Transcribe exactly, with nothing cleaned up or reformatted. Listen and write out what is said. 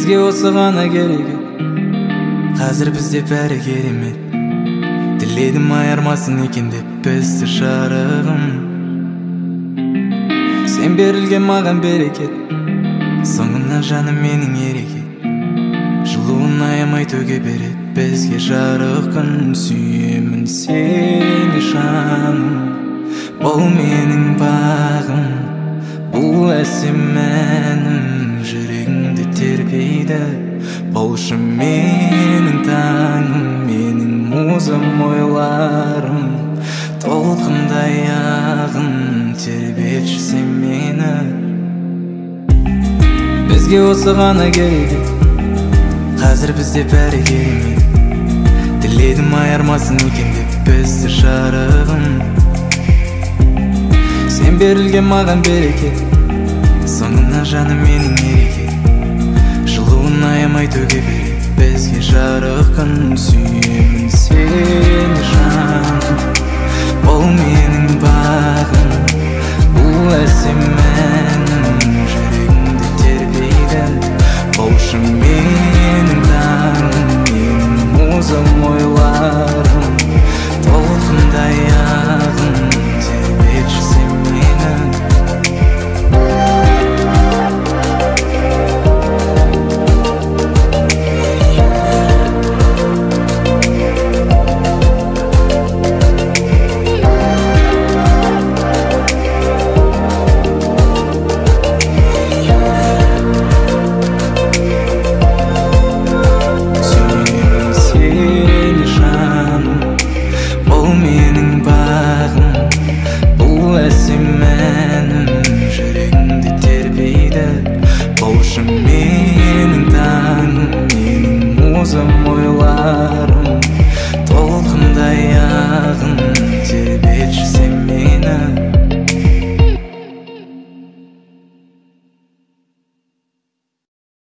Бізге осы ғана керек. Қазір бізде бәрі керемет. Тіледім айырмасын екен деп бізді жарығым. Сен берілген маған берекет, соңымнан жаным менің ерекет. Жылуын аямай төге берет бізге жарық күн. Сүйемін сені жаным, бұл менің бағым, бұл әсем әнім жүрегіңді тербейді. Болшы менің таңым, менің музам, ойларым толқындай ағын тербетші сен мені. Бізге осы ғана керек. Қазір бізде бәрі керемет. Тіледім айырмасын екен деп бізді жарығым. Сен берілген маған берекет, соңымнан жаным менің ерекет. Жылуын аямай төге берет бізге жарық күн. Сүйемін сені жаным, бұл менің бағым, бұл әсем әнім.